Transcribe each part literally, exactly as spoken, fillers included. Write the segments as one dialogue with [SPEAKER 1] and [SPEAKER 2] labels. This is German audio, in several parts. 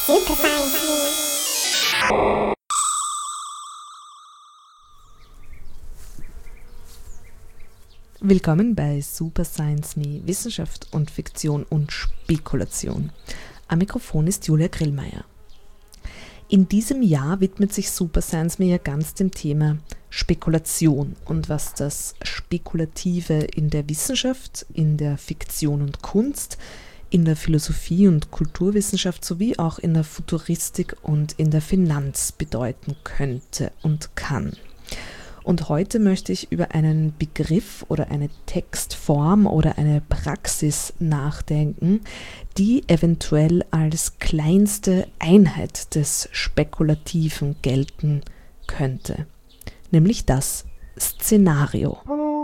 [SPEAKER 1] Super Science Me.
[SPEAKER 2] Willkommen bei Super Science Me, Wissenschaft und Fiktion und Spekulation. Am Mikrofon ist Julia Grillmeier. In diesem Jahr widmet sich Super Science Me ja ganz dem Thema Spekulation und was das Spekulative in der Wissenschaft, in der Fiktion und Kunst, in der Philosophie und Kulturwissenschaft sowie auch in der Futuristik und in der Finanz bedeuten könnte und kann. Und heute möchte ich über einen Begriff oder eine Textform oder eine Praxis nachdenken, die eventuell als kleinste Einheit des Spekulativen gelten könnte, nämlich das Szenario.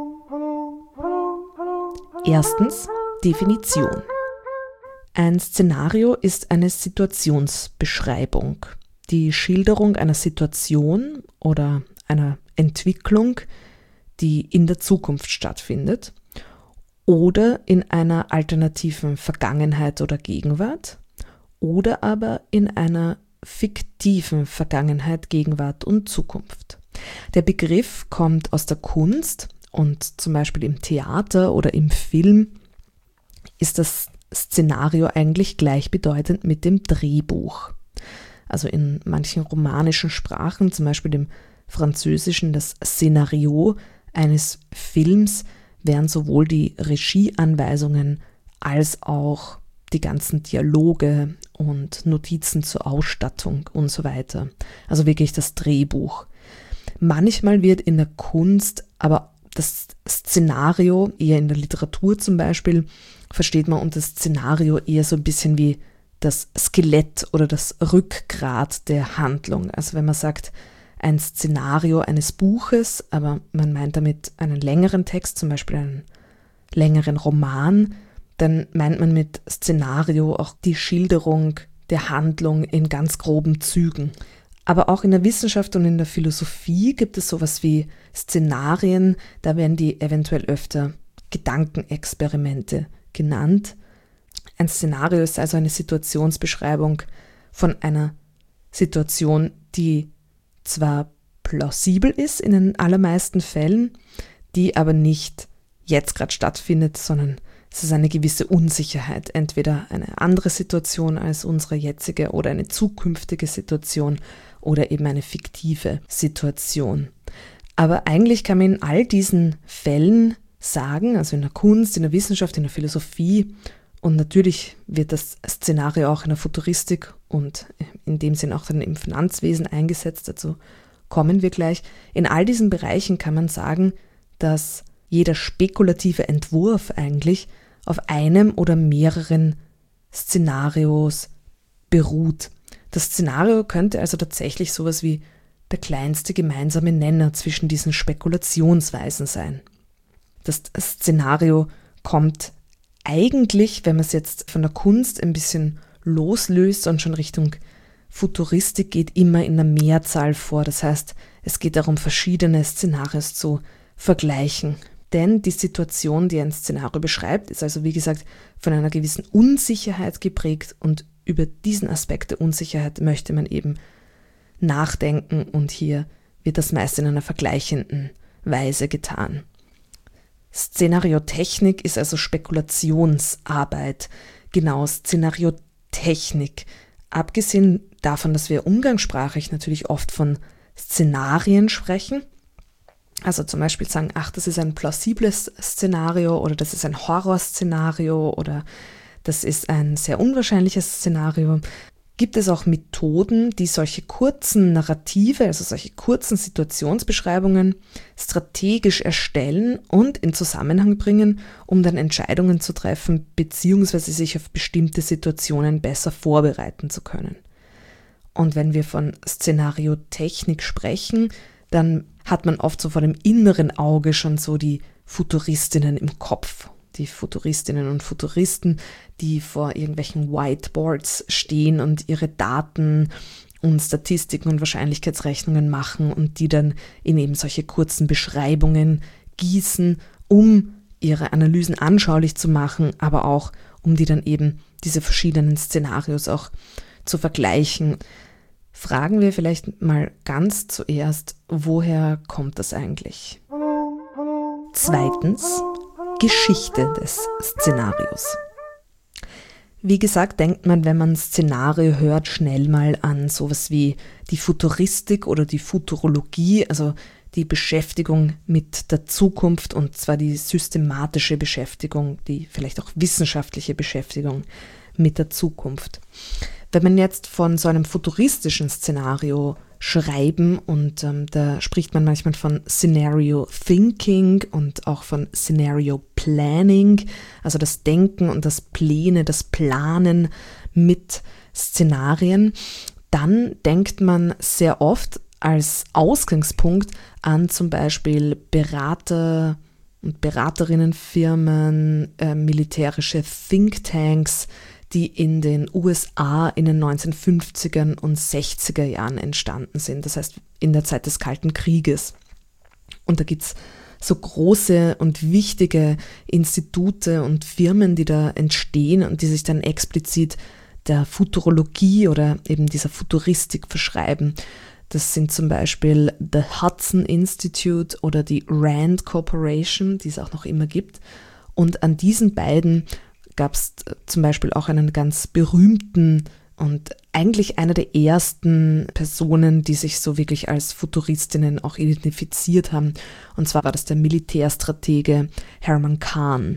[SPEAKER 2] Erstens, Definition. Ein Szenario ist eine Situationsbeschreibung, die Schilderung einer Situation oder einer Entwicklung, die in der Zukunft stattfindet oder in einer alternativen Vergangenheit oder Gegenwart oder aber in einer fiktiven Vergangenheit, Gegenwart und Zukunft. Der Begriff kommt aus der Kunst und zum Beispiel im Theater oder im Film ist das Szenario eigentlich gleichbedeutend mit dem Drehbuch. Also in manchen romanischen Sprachen, zum Beispiel dem Französischen das Szenario eines Films, wären sowohl die Regieanweisungen als auch die ganzen Dialoge und Notizen zur Ausstattung und so weiter. Also wirklich das Drehbuch. Manchmal wird in der Kunst aber das Szenario, eher in der Literatur zum Beispiel, versteht man unter Szenario eher so ein bisschen wie das Skelett oder das Rückgrat der Handlung. Also wenn man sagt, ein Szenario eines Buches, aber man meint damit einen längeren Text, zum Beispiel einen längeren Roman, dann meint man mit Szenario auch die Schilderung der Handlung in ganz groben Zügen. Aber auch in der Wissenschaft und in der Philosophie gibt es sowas wie Szenarien, da werden die eventuell öfter Gedankenexperimente genannt. Ein Szenario ist also eine Situationsbeschreibung von einer Situation, die zwar plausibel ist in den allermeisten Fällen, die aber nicht jetzt gerade stattfindet, sondern es ist eine gewisse Unsicherheit, entweder eine andere Situation als unsere jetzige oder eine zukünftige Situation oder eben eine fiktive Situation. Aber eigentlich kann man in all diesen Fällen sagen, also in der Kunst, in der Wissenschaft, in der Philosophie, und natürlich wird das Szenario auch in der Futuristik und in dem Sinn auch dann im Finanzwesen eingesetzt, dazu kommen wir gleich. In all diesen Bereichen kann man sagen, dass jeder spekulative Entwurf eigentlich auf einem oder mehreren Szenarios beruht. Das Szenario könnte also tatsächlich sowas wie der kleinste gemeinsame Nenner zwischen diesen Spekulationsweisen sein. Das Szenario kommt eigentlich, wenn man es jetzt von der Kunst ein bisschen loslöst und schon Richtung Futuristik geht, immer in einer Mehrzahl vor. Das heißt, es geht darum, verschiedene Szenarios zu vergleichen. Denn die Situation, die ein Szenario beschreibt, ist also wie gesagt von einer gewissen Unsicherheit geprägt und über diesen Aspekt der Unsicherheit möchte man eben nachdenken und hier wird das meist in einer vergleichenden Weise getan. Szenariotechnik ist also Spekulationsarbeit, genau, Szenariotechnik. Abgesehen davon, dass wir umgangssprachlich natürlich oft von Szenarien sprechen, also zum Beispiel sagen, ach, das ist ein plausibles Szenario oder das ist ein Horrorszenario oder das ist ein sehr unwahrscheinliches Szenario, gibt es auch Methoden, die solche kurzen Narrative, also solche kurzen Situationsbeschreibungen strategisch erstellen und in Zusammenhang bringen, um dann Entscheidungen zu treffen bzw. sich auf bestimmte Situationen besser vorbereiten zu können. Und wenn wir von Szenariotechnik sprechen, dann hat man oft so vor dem inneren Auge schon so die Futuristinnen im Kopf. Die Futuristinnen und Futuristen, die vor irgendwelchen Whiteboards stehen und ihre Daten und Statistiken und Wahrscheinlichkeitsrechnungen machen und die dann in eben solche kurzen Beschreibungen gießen, um ihre Analysen anschaulich zu machen, aber auch um die dann eben diese verschiedenen Szenarios auch zu vergleichen. Fragen wir vielleicht mal ganz zuerst, woher kommt das eigentlich? Zweitens, Geschichte des Szenarios. Wie gesagt, denkt man, wenn man Szenario hört, schnell mal an sowas wie die Futuristik oder die Futurologie, also die Beschäftigung mit der Zukunft, und zwar die systematische Beschäftigung, die vielleicht auch wissenschaftliche Beschäftigung mit der Zukunft. Wenn man jetzt von so einem futuristischen Szenario schreiben, und ähm, da spricht man manchmal von Scenario Thinking und auch von Scenario Planning, also das Denken und das Pläne, das Planen mit Szenarien, dann denkt man sehr oft als Ausgangspunkt an zum Beispiel Berater und Beraterinnenfirmen, äh, militärische Thinktanks, die in den U S A in den neunzehnhundertfünfziger und sechziger Jahren entstanden sind, das heißt in der Zeit des Kalten Krieges. Und da gibt es so große und wichtige Institute und Firmen, die da entstehen und die sich dann explizit der Futurologie oder eben dieser Futuristik verschreiben. Das sind zum Beispiel The Hudson Institute oder die Rand Corporation, die es auch noch immer gibt. Und an diesen beiden gab es zum Beispiel auch einen ganz berühmten und eigentlich einer der ersten Personen, die sich so wirklich als Futuristinnen auch identifiziert haben. Und zwar war das der Militärstratege Herman Kahn.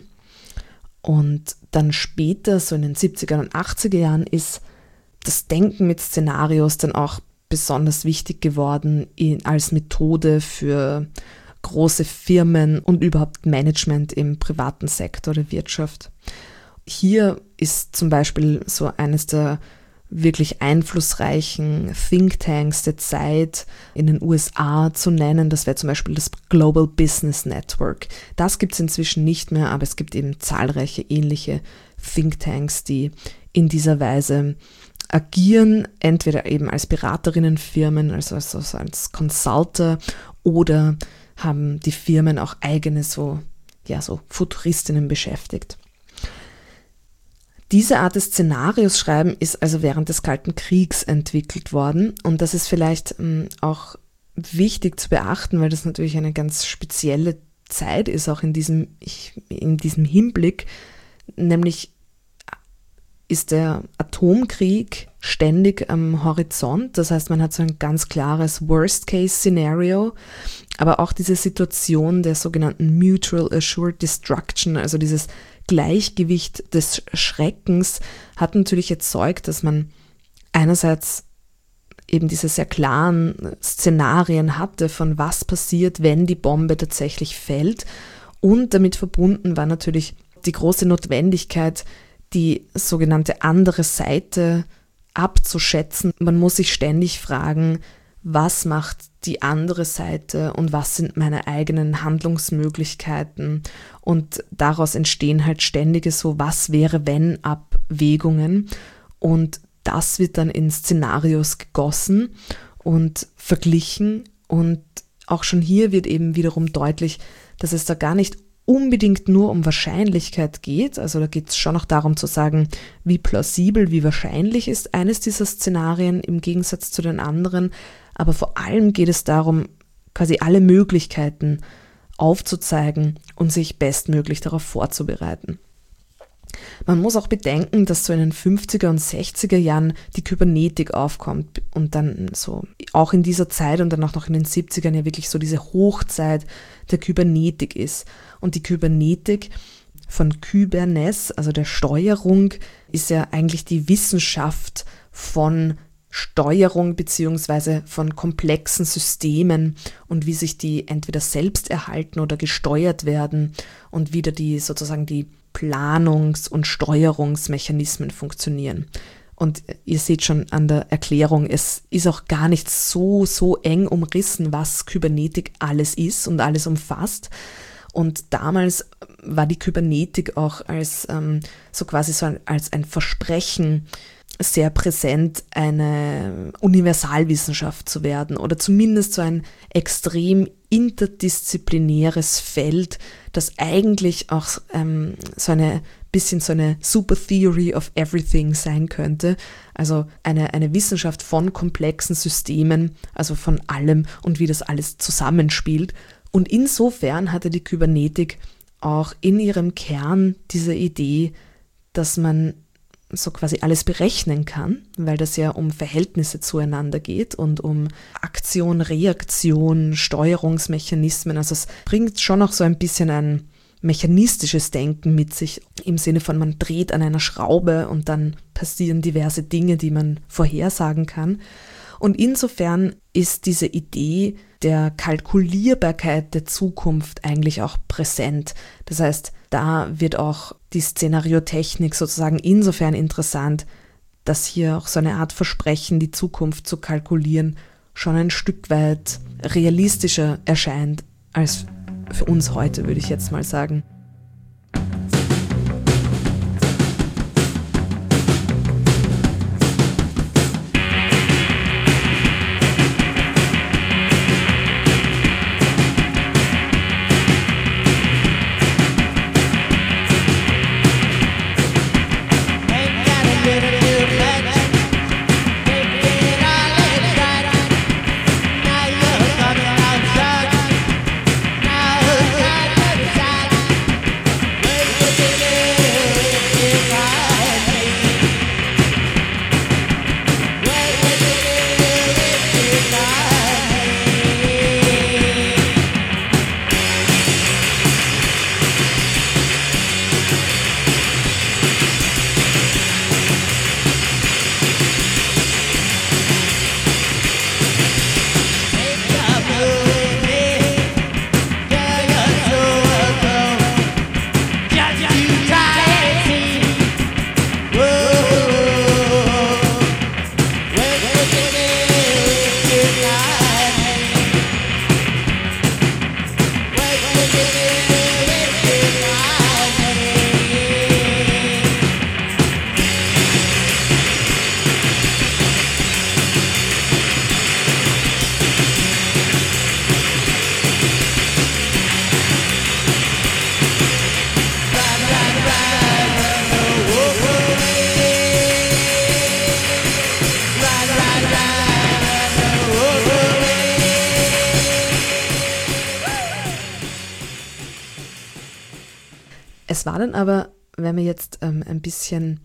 [SPEAKER 2] Und dann später, so in den siebziger und achtziger Jahren, ist das Denken mit Szenarios dann auch besonders wichtig geworden als Methode für große Firmen und überhaupt Management im privaten Sektor der Wirtschaft. Hier ist zum Beispiel so eines der wirklich einflussreichen Thinktanks der Zeit in den U S A zu nennen. Das wäre zum Beispiel das Global Business Network. Das gibt es inzwischen nicht mehr, aber es gibt eben zahlreiche ähnliche Thinktanks, die in dieser Weise agieren, entweder eben als Beraterinnenfirmen, also als, also als Consulter, oder haben die Firmen auch eigene so, ja, so Futuristinnen beschäftigt. Diese Art des Szenarios schreiben ist also während des Kalten Kriegs entwickelt worden, und das ist vielleicht ähm, auch wichtig zu beachten, weil das natürlich eine ganz spezielle Zeit ist, auch in diesem, in diesem Hinblick, nämlich ist der Atomkrieg ständig am Horizont. Das heißt, man hat so ein ganz klares Worst-Case-Szenario, aber auch diese Situation der sogenannten Mutual Assured Destruction, also dieses Gleichgewicht des Schreckens, hat natürlich erzeugt, dass man einerseits eben diese sehr klaren Szenarien hatte, von was passiert, wenn die Bombe tatsächlich fällt, und damit verbunden war natürlich die große Notwendigkeit, die sogenannte andere Seite abzuschätzen. Man muss sich ständig fragen, was macht die andere Seite und was sind meine eigenen Handlungsmöglichkeiten, und daraus entstehen halt ständige so was wäre wenn Abwägungen, und das wird dann in Szenarios gegossen und verglichen, und auch schon hier wird eben wiederum deutlich, dass es da gar nicht unbedingt nur um Wahrscheinlichkeit geht. Also da geht es schon noch darum zu sagen, wie plausibel, wie wahrscheinlich ist eines dieser Szenarien im Gegensatz zu den anderen. Aber vor allem geht es darum, quasi alle Möglichkeiten aufzuzeigen und sich bestmöglich darauf vorzubereiten. Man muss auch bedenken, dass so in den fünfziger und sechziger Jahren die Kybernetik aufkommt und dann so auch in dieser Zeit und dann auch noch in den siebzigern ja wirklich so diese Hochzeit der Kybernetik ist. Und die Kybernetik von Kybernes, also der Steuerung, ist ja eigentlich die Wissenschaft von Steuerung beziehungsweise von komplexen Systemen und wie sich die entweder selbst erhalten oder gesteuert werden und wie da die sozusagen die Planungs- und Steuerungsmechanismen funktionieren. Und ihr seht schon an der Erklärung, es ist auch gar nicht so, so eng umrissen, was Kybernetik alles ist und alles umfasst. Und damals war die Kybernetik auch als ähm, so quasi so ein, als ein Versprechen sehr präsent, eine Universalwissenschaft zu werden oder zumindest so ein extrem interdisziplinäres Feld, das eigentlich auch ähm, so eine bisschen so eine Super Theory of Everything sein könnte, also eine, eine Wissenschaft von komplexen Systemen, also von allem und wie das alles zusammenspielt. Und insofern hatte die Kybernetik auch in ihrem Kern diese Idee, dass man so quasi alles berechnen kann, weil das ja um Verhältnisse zueinander geht und um Aktion, Reaktion, Steuerungsmechanismen. Also es bringt schon auch so ein bisschen ein mechanistisches Denken mit sich, im Sinne von man dreht an einer Schraube und dann passieren diverse Dinge, die man vorhersagen kann. Und insofern ist diese Idee der Kalkulierbarkeit der Zukunft eigentlich auch präsent. Das heißt, da wird auch die Szenariotechnik sozusagen insofern interessant, dass hier auch so eine Art Versprechen, die Zukunft zu kalkulieren, schon ein Stück weit realistischer erscheint als für uns heute, würde ich jetzt mal sagen. Es war dann aber, wenn man jetzt ähm, ein bisschen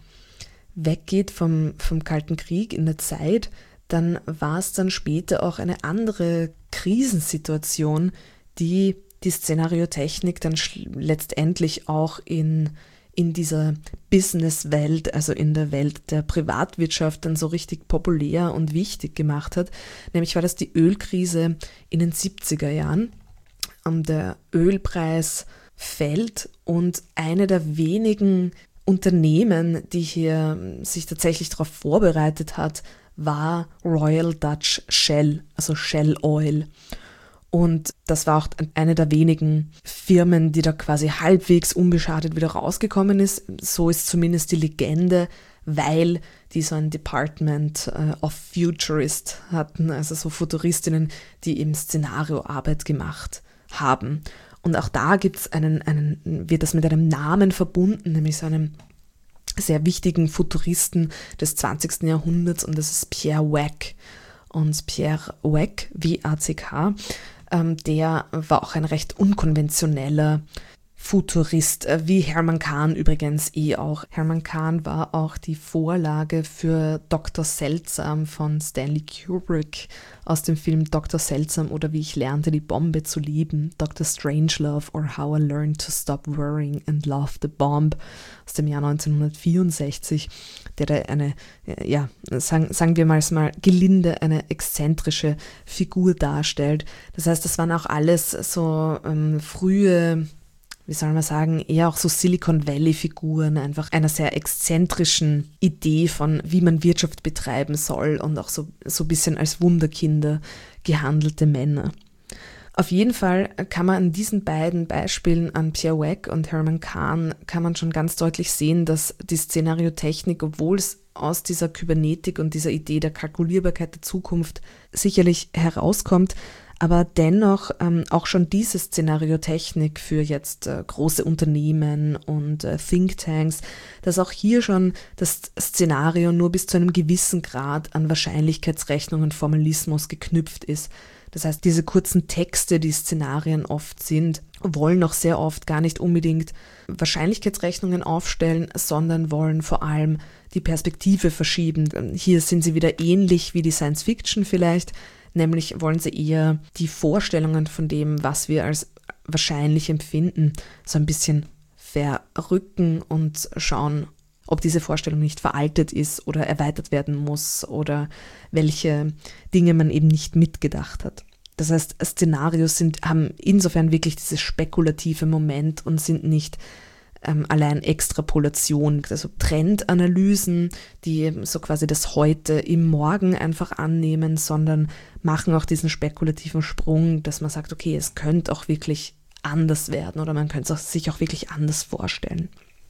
[SPEAKER 2] weggeht vom, vom Kalten Krieg in der Zeit, dann war es dann später auch eine andere Krisensituation, die die Szenariotechnik dann letztendlich auch in, in dieser Businesswelt, also in der Welt der Privatwirtschaft dann so richtig populär und wichtig gemacht hat. Nämlich war das die Ölkrise in den siebziger Jahren. Und der Ölpreis fällt und eine der wenigen Unternehmen, die hier sich tatsächlich darauf vorbereitet hat, war Royal Dutch Shell, also Shell Oil. Und das war auch eine der wenigen Firmen, die da quasi halbwegs unbeschadet wieder rausgekommen ist. So ist zumindest die Legende, weil die so ein Department äh, of Futurist hatten, also so Futuristinnen, die im Szenarioarbeit gemacht haben. Und auch da gibt's einen, einen, wird das mit einem Namen verbunden, nämlich so einem sehr wichtigen Futuristen des zwanzigsten Jahrhunderts, und das ist Pierre Wack. Und Pierre Wack, W A C K, ähm, der war auch ein recht unkonventioneller Futurist, äh, wie Herman Kahn übrigens eh auch. Herman Kahn war auch die Vorlage für Doktor Seltsam von Stanley Kubrick aus dem Film Doktor Seltsam oder Wie ich lernte, die Bombe zu lieben, Doktor Strangelove or How I Learned to Stop Worrying and Love the Bomb aus dem Jahr neunzehnhundertvierundsechzig, der da eine, ja, sagen, sagen wir mal, mal gelinde, eine exzentrische Figur darstellt. Das heißt, das waren auch alles so ähm, frühe, wie soll man sagen, eher auch so Silicon Valley-Figuren, einfach einer sehr exzentrischen Idee von, wie man Wirtschaft betreiben soll, und auch so, so ein bisschen als Wunderkinder gehandelte Männer. Auf jeden Fall kann man an diesen beiden Beispielen, an Pierre Wack und Herman Kahn, kann man schon ganz deutlich sehen, dass die Szenariotechnik, obwohl es aus dieser Kybernetik und dieser Idee der Kalkulierbarkeit der Zukunft sicherlich herauskommt, Aber dennoch ähm, auch schon diese Szenariotechnik für jetzt äh, große Unternehmen und äh, Thinktanks, dass auch hier schon das Szenario nur bis zu einem gewissen Grad an Wahrscheinlichkeitsrechnung und Formalismus geknüpft ist. Das heißt, diese kurzen Texte, die Szenarien oft sind, wollen auch sehr oft gar nicht unbedingt Wahrscheinlichkeitsrechnungen aufstellen, sondern wollen vor allem die Perspektive verschieben. Hier sind sie wieder ähnlich wie die Science Fiction vielleicht, nämlich wollen sie eher die Vorstellungen von dem, was wir als wahrscheinlich empfinden, so ein bisschen verrücken und schauen, ob diese Vorstellung nicht veraltet ist oder erweitert werden muss oder welche Dinge man eben nicht mitgedacht hat. Das heißt, Szenarios sind, haben insofern wirklich dieses spekulative Moment und sind nicht ähm, allein Extrapolation, also Trendanalysen, die so quasi das Heute im Morgen einfach annehmen, sondern machen auch diesen spekulativen Sprung, dass man sagt, okay, es könnte auch wirklich anders werden oder man könnte es sich auch wirklich anders vorstellen.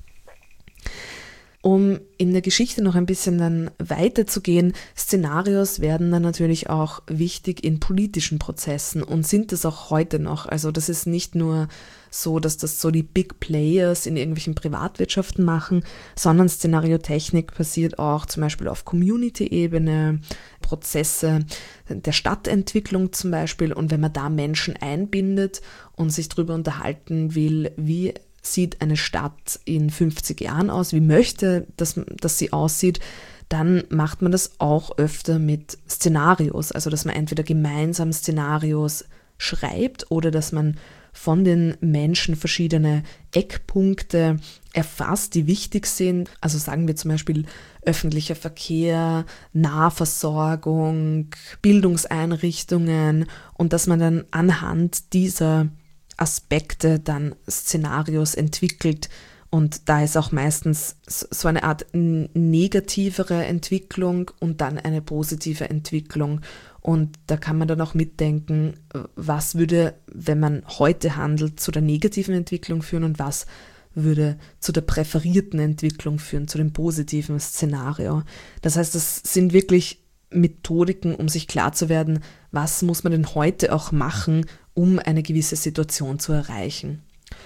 [SPEAKER 2] Um in der Geschichte noch ein bisschen dann weiterzugehen, Szenarios werden dann natürlich auch wichtig in politischen Prozessen und sind es auch heute noch. Also das ist nicht nur so, dass das so die Big Players in irgendwelchen Privatwirtschaften machen, sondern Szenariotechnik passiert auch zum Beispiel auf Community-Ebene, Prozesse der Stadtentwicklung zum Beispiel. Und wenn man da Menschen einbindet und sich darüber unterhalten will, wie sieht eine Stadt in fünfzig Jahren aus, wie möchte, dass, dass sie aussieht, dann macht man das auch öfter mit Szenarios, also dass man entweder gemeinsam Szenarios schreibt oder dass man von den Menschen verschiedene Eckpunkte erfasst, die wichtig sind. Also sagen wir zum Beispiel öffentlicher Verkehr, Nahversorgung, Bildungseinrichtungen und dass man dann anhand dieser Aspekte dann Szenarios entwickelt und da ist auch meistens so eine Art negativere Entwicklung und dann eine positive Entwicklung und da kann man dann auch mitdenken, was würde, wenn man heute handelt, zu der negativen Entwicklung führen und was würde zu der präferierten Entwicklung führen, zu dem positiven Szenario. Das heißt, das sind wirklich Methodiken, um sich klar zu werden, was muss man denn heute auch machen, um eine gewisse Situation zu erreichen.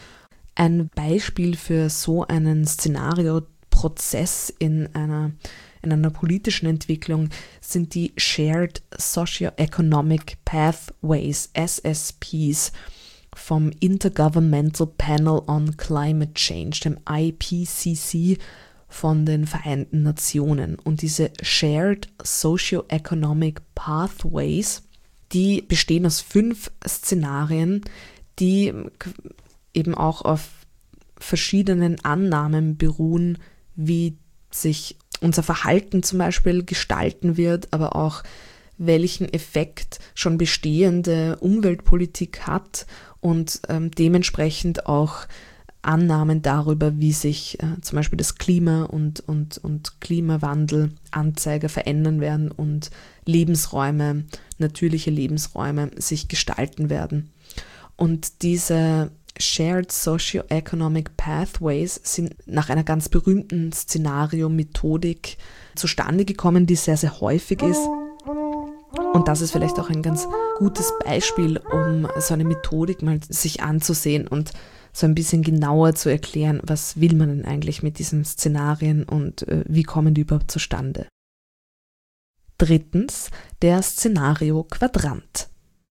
[SPEAKER 2] Ein Beispiel für so einen Szenarioprozess in einer, in einer politischen Entwicklung sind die Shared Socioeconomic Pathways, S S Ps, vom Intergovernmental Panel on Climate Change, dem I P C C von den Vereinten Nationen. Und diese Shared Socioeconomic Pathways, die bestehen aus fünf Szenarien, die eben auch auf verschiedenen Annahmen beruhen, wie sich unser Verhalten zum Beispiel gestalten wird, aber auch welchen Effekt schon bestehende Umweltpolitik hat und ähm, dementsprechend auch Annahmen darüber, wie sich äh, zum Beispiel das Klima und, und, und Klimawandelanzeiger verändern werden und Lebensräume, natürliche Lebensräume sich gestalten werden. Und diese Shared Socioeconomic Pathways sind nach einer ganz berühmten Szenario-Methodik zustande gekommen, die sehr, sehr häufig ist. Und das ist vielleicht auch ein ganz gutes Beispiel, um so eine Methodik mal sich anzusehen und so ein bisschen genauer zu erklären, was will man denn eigentlich mit diesen Szenarien und äh, wie kommen die überhaupt zustande. Drittens, der Szenario-Quadrant.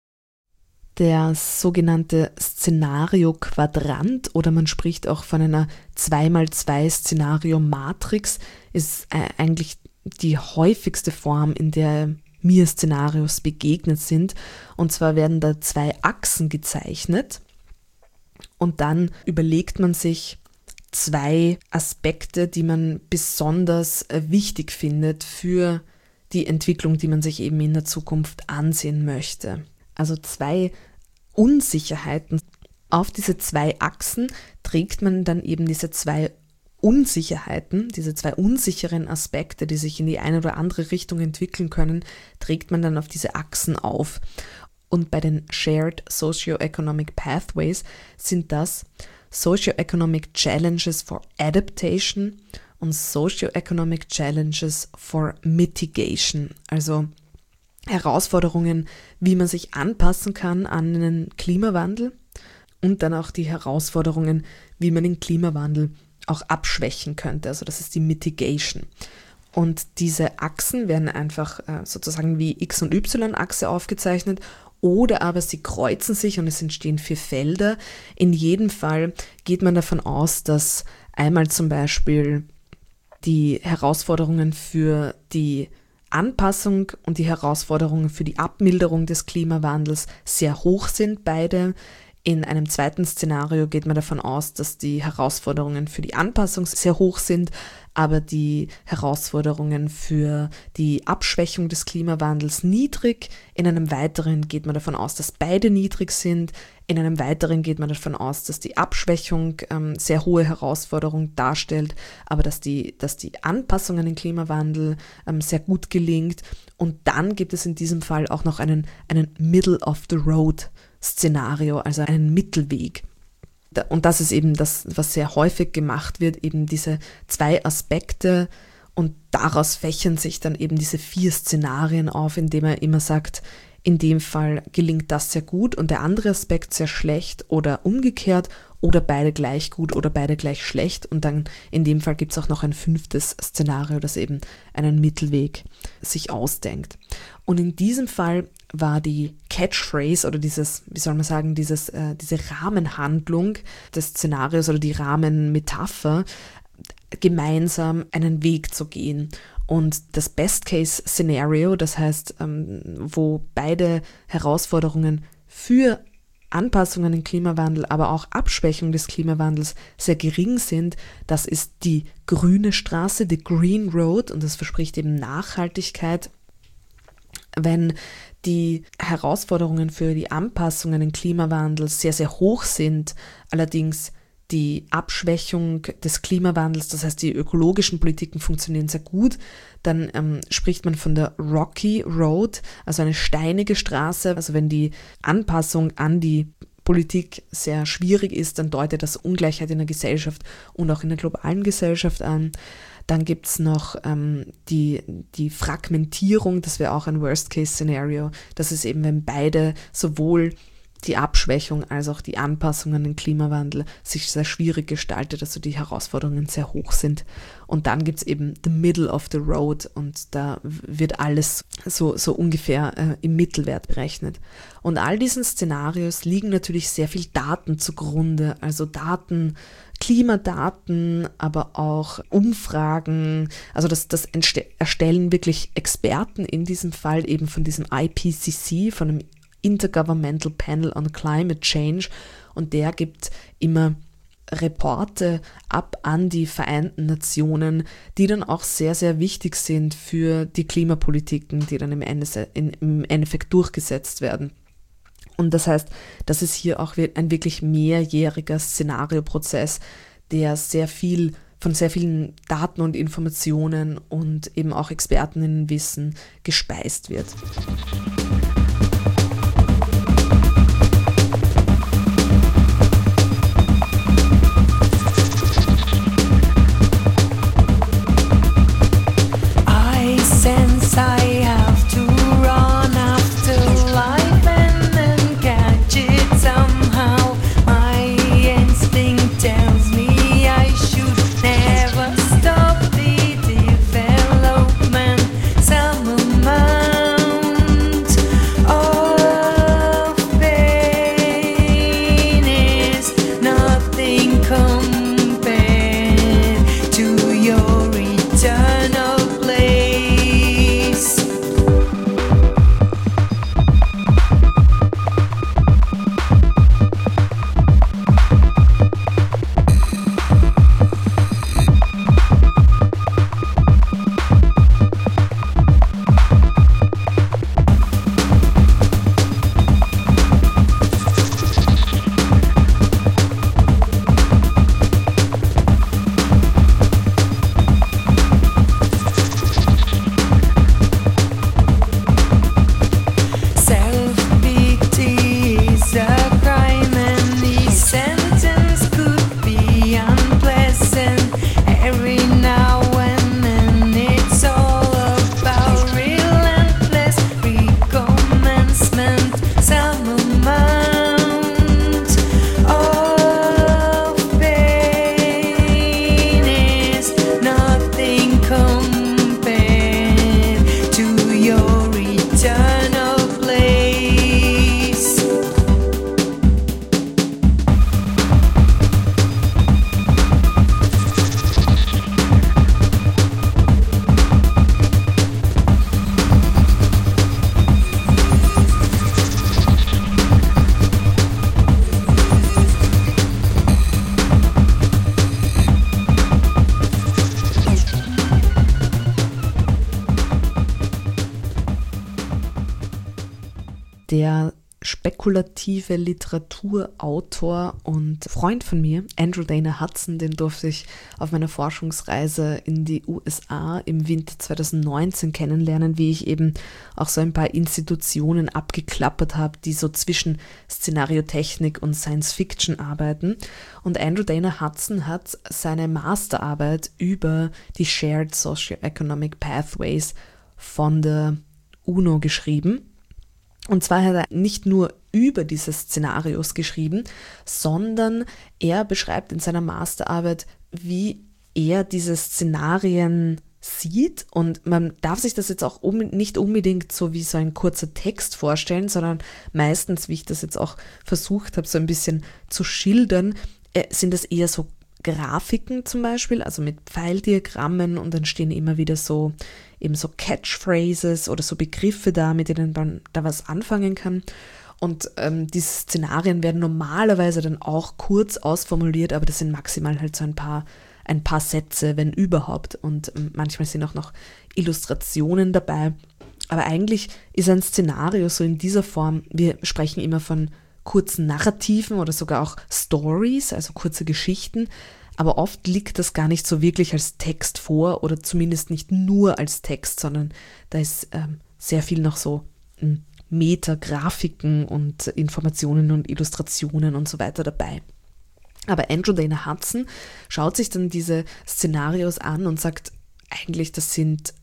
[SPEAKER 2] Der sogenannte Szenario-Quadrant oder man spricht auch von einer zwei mal zwei Szenario-Matrix ist äh, eigentlich die häufigste Form, in der mir Szenarios begegnet sind. Und zwar werden da zwei Achsen gezeichnet und dann überlegt man sich zwei Aspekte, die man besonders wichtig findet für die Entwicklung, die man sich eben in der Zukunft ansehen möchte. Also zwei Unsicherheiten. Auf diese zwei Achsen trägt man dann eben diese zwei Unsicherheiten, diese zwei unsicheren Aspekte, die sich in die eine oder andere Richtung entwickeln können, trägt man dann auf diese Achsen auf. Und bei den Shared Socioeconomic Pathways sind das Socioeconomic Challenges for Adaptation und Socioeconomic Challenges for Mitigation. Also Herausforderungen, wie man sich anpassen kann an den Klimawandel und dann auch die Herausforderungen, wie man den Klimawandel auch abschwächen könnte. Also das ist die Mitigation. Und diese Achsen werden einfach äh, sozusagen wie X- und Y-Achse aufgezeichnet oder aber sie kreuzen sich und es entstehen vier Felder. In jedem Fall geht man davon aus, dass einmal zum Beispiel die Herausforderungen für die Anpassung und die Herausforderungen für die Abmilderung des Klimawandels sehr hoch sind, beide. In einem zweiten Szenario geht man davon aus, dass die Herausforderungen für die Anpassung sehr hoch sind, aber die Herausforderungen für die Abschwächung des Klimawandels niedrig. In einem weiteren geht man davon aus, dass beide niedrig sind. In einem weiteren geht man davon aus, dass die Abschwächung ähm, sehr hohe Herausforderung darstellt, aber dass die, dass die Anpassung an den Klimawandel ähm, sehr gut gelingt. Und dann gibt es in diesem Fall auch noch einen, einen Middle-of-the-Road-Szenario, also einen Mittelweg. Und das ist eben das, was sehr häufig gemacht wird, eben diese zwei Aspekte und daraus fächern sich dann eben diese vier Szenarien auf, indem er immer sagt, in dem Fall gelingt das sehr gut und der andere Aspekt sehr schlecht oder umgekehrt oder beide gleich gut oder beide gleich schlecht und dann in dem Fall gibt es auch noch ein fünftes Szenario, das eben einen Mittelweg sich ausdenkt. Und in diesem Fall war die Catchphrase oder dieses, wie soll man sagen, dieses, äh, diese Rahmenhandlung des Szenarios oder die Rahmenmetapher, gemeinsam einen Weg zu gehen. Und das Best-Case-Szenario, das heißt, ähm, wo beide Herausforderungen für Anpassung an den Klimawandel, aber auch Abschwächung des Klimawandels sehr gering sind, das ist die grüne Straße, die Green Road, und das verspricht eben Nachhaltigkeit. Wenn die Herausforderungen für die Anpassung an den Klimawandel sehr, sehr hoch sind, allerdings die Abschwächung des Klimawandels, das heißt die ökologischen Politiken funktionieren sehr gut, dann ähm, spricht man von der Rocky Road, also eine steinige Straße. Also wenn die Anpassung an die Politik sehr schwierig ist, dann deutet das Ungleichheit in der Gesellschaft und auch in der globalen Gesellschaft an. Dann gibt es noch ähm, die, die Fragmentierung, das wäre auch ein Worst-Case-Szenario. Das ist eben, wenn beide, sowohl die Abschwächung als auch die Anpassung an den Klimawandel sich sehr schwierig gestaltet, also die Herausforderungen sehr hoch sind. Und dann gibt es eben the middle of the road und da wird alles so, so ungefähr äh, im Mittelwert berechnet. Und all diesen Szenarios liegen natürlich sehr viel Daten zugrunde, also Daten, Klimadaten, aber auch Umfragen, also das, das erstellen wirklich Experten in diesem Fall eben von diesem I P C C, von dem Intergovernmental Panel on Climate Change, und der gibt immer Reporte ab an die Vereinten Nationen, die dann auch sehr, sehr wichtig sind für die Klimapolitiken, die dann im Endeffekt durchgesetzt werden. Und das heißt, das ist hier auch ein wirklich mehrjähriger Szenarioprozess, der sehr viel von sehr vielen Daten und Informationen und eben auch Expertinnenwissen gespeist wird.
[SPEAKER 3] I have to run after life and then catch it somehow. My instinct tells me I should never stop the development. Some amount
[SPEAKER 2] der spekulative Literaturautor und Freund von mir, Andrew Dana Hudson, den durfte ich auf meiner Forschungsreise in die U S A im Winter zwanzig neunzehn kennenlernen, wie ich eben auch so ein paar Institutionen abgeklappert habe, die so zwischen Szenariotechnik und Science Fiction arbeiten. Und Andrew Dana Hudson hat seine Masterarbeit über die Shared Socioeconomic Pathways von der UNO geschrieben. Und zwar hat er nicht nur über diese Szenarios geschrieben, sondern er beschreibt in seiner Masterarbeit, wie er diese Szenarien sieht. Und man darf sich das jetzt auch nicht unbedingt so wie so ein kurzer Text vorstellen, sondern meistens, wie ich das jetzt auch versucht habe, so ein bisschen zu schildern, sind das eher so Grafiken zum Beispiel, also mit Pfeildiagrammen, und dann stehen immer wieder so eben so Catchphrases oder so Begriffe da, mit denen man da was anfangen kann. Und ähm, diese Szenarien werden normalerweise dann auch kurz ausformuliert, aber das sind maximal halt so ein paar, ein paar Sätze, wenn überhaupt. Und ähm, manchmal sind auch noch Illustrationen dabei. Aber eigentlich ist ein Szenario so in dieser Form, wir sprechen immer von kurzen Narrativen oder sogar auch Stories, also kurze Geschichten, aber oft liegt das gar nicht so wirklich als Text vor oder zumindest nicht nur als Text, sondern da ist ähm, sehr viel noch so ähm, Metagrafiken und Informationen und Illustrationen und so weiter dabei. Aber Andrew Dana Hudson schaut sich dann diese Szenarios an und sagt, eigentlich das sind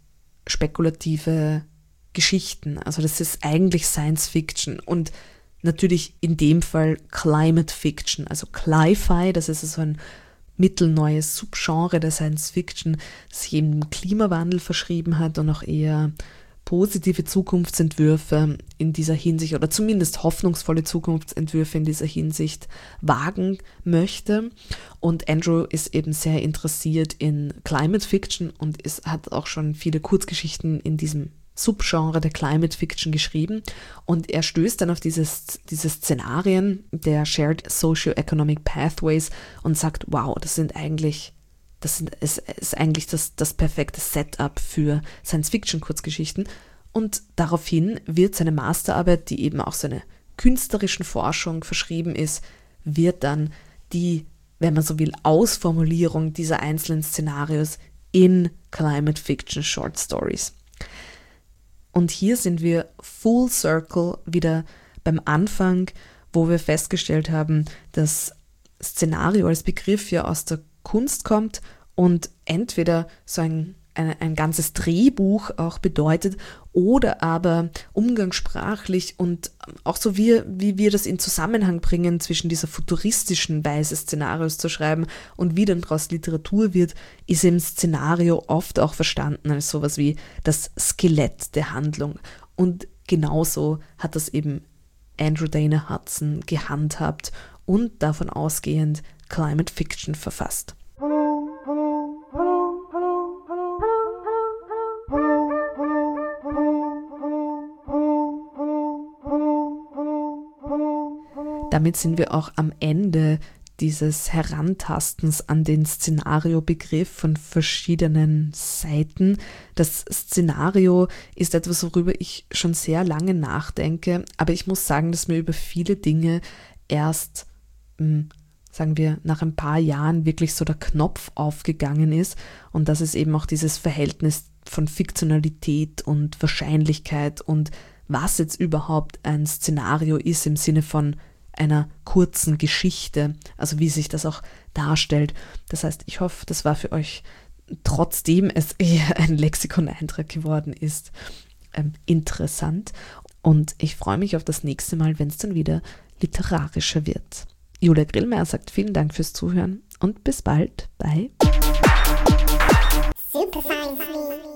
[SPEAKER 2] spekulative Geschichten, also das ist eigentlich Science Fiction und natürlich in dem Fall Climate Fiction, also Cli-Fi, das ist so ein mittelneues Subgenre der Science Fiction, das sich eben dem Klimawandel verschrieben hat und auch eher positive Zukunftsentwürfe in dieser Hinsicht oder zumindest hoffnungsvolle Zukunftsentwürfe in dieser Hinsicht wagen möchte. Und Andrew ist eben sehr interessiert in Climate Fiction und ist, hat auch schon viele Kurzgeschichten in diesem Subgenre der Climate Fiction geschrieben, und er stößt dann auf dieses, diese Szenarien der Shared Socioeconomic Pathways und sagt, wow, das sind eigentlich, das sind, es ist eigentlich das, das perfekte Setup für Science-Fiction-Kurzgeschichten, und daraufhin wird seine Masterarbeit, die eben auch so einer künstlerischen Forschung verschrieben ist, wird dann die, wenn man so will, Ausformulierung dieser einzelnen Szenarios in Climate Fiction Short Stories. Und hier sind wir full circle wieder beim Anfang, wo wir festgestellt haben, dass Szenario als Begriff ja aus der Kunst kommt und entweder so ein, ein, ein ganzes Drehbuch auch bedeutet oder aber umgangssprachlich und auch so wie, wie wir das in Zusammenhang bringen zwischen dieser futuristischen Weise Szenarios zu schreiben und wie dann daraus Literatur wird, ist im Szenario oft auch verstanden als sowas wie das Skelett der Handlung. Und genauso hat das eben Andrew Dana Hudson gehandhabt und davon ausgehend Climate Fiction verfasst. Damit sind wir auch am Ende dieses Herantastens an den Szenariobegriff von verschiedenen Seiten. Das Szenario ist etwas, worüber ich schon sehr lange nachdenke, aber ich muss sagen, dass mir über viele Dinge erst, sagen wir, nach ein paar Jahren wirklich so der Knopf aufgegangen ist, und das ist eben auch dieses Verhältnis von Fiktionalität und Wahrscheinlichkeit und was jetzt überhaupt ein Szenario ist im Sinne von einer kurzen Geschichte, also wie sich das auch darstellt. Das heißt, ich hoffe, das war für euch, trotzdem es eher ein Lexikon-Eintrag geworden ist, ähm, interessant. Und ich freue mich auf das nächste Mal, wenn es dann wieder literarischer wird. Julia Grillmeier sagt vielen Dank fürs Zuhören und bis bald bei
[SPEAKER 1] Super Science Me.